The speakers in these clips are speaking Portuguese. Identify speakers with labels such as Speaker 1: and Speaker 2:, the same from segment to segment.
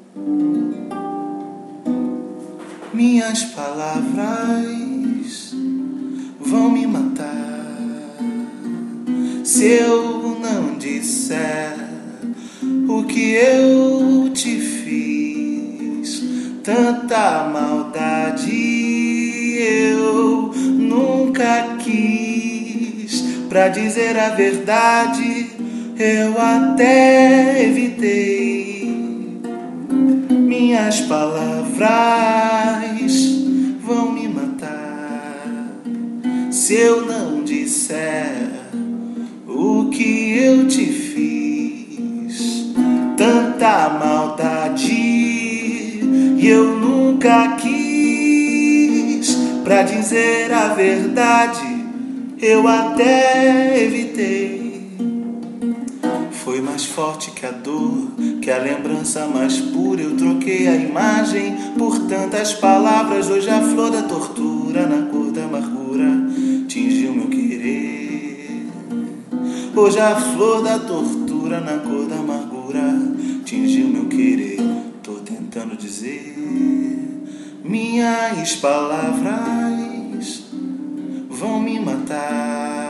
Speaker 1: Minhas palavras vão me matar se eu não disser o que eu te fiz. Tanta maldade eu nunca quis. Pra dizer a verdade, eu até evitei. Minhas palavras vão me matar se eu não disser o que eu te fiz. Tanta maldade eu nunca quis. Pra dizer a verdade, eu até evitei. Foi mais forte que a dor, que a lembrança mais pura. Eu troquei a imagem por tantas palavras. Hoje a flor da tortura, na cor da amargura, tingiu meu querer. Hoje a flor da tortura, na cor da amargura, tingiu meu querer. Tô tentando dizer, minhas palavras vão me matar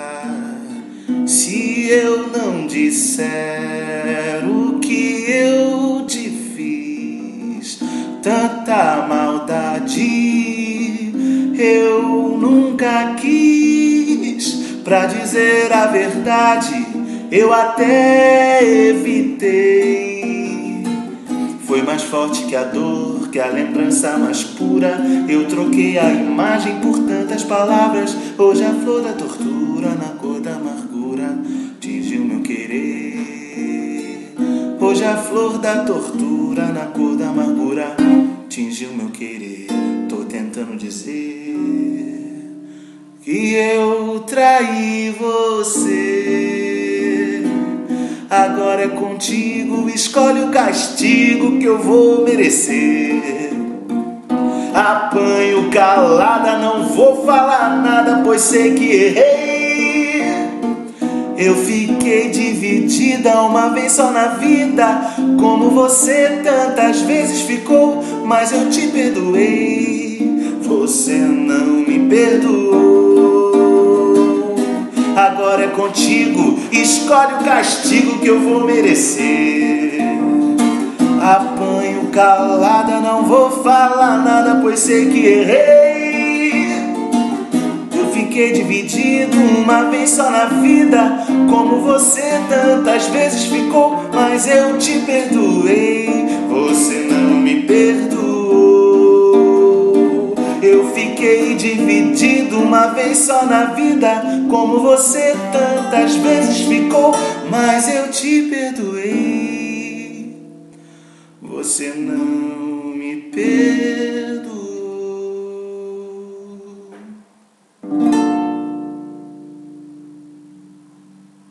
Speaker 1: se eu não disser o que eu te fiz. Tanta maldade eu nunca quis. Pra dizer a verdade, eu até evitei. Foi mais forte que a dor, que a lembrança mais pura. Eu troquei a imagem por tantas palavras. Hoje a flor da tortura, na cor da amargura, tingiu meu querer. Hoje a flor da tortura, na cor da amargura, tingiu meu querer. Tô tentando dizer que eu traí você. Agora é contigo, escolhe o castigo que eu vou merecer. Apanho calada, não vou falar nada, pois sei que errei. Eu fiquei dividida uma vez só na vida, como você tantas vezes ficou, mas eu te perdoei. Você não me perdoou. Agora é contigo, escolhe o castigo que eu vou merecer. Apanho calada, não vou falar nada, pois sei que errei. Eu fiquei dividido uma vez só na vida, como você tantas vezes ficou, mas eu te perdoei. Você não me perdoou. Eu fiquei dividido uma vez só na vida, como você tantas vezes ficou, mas eu te perdoei. Você não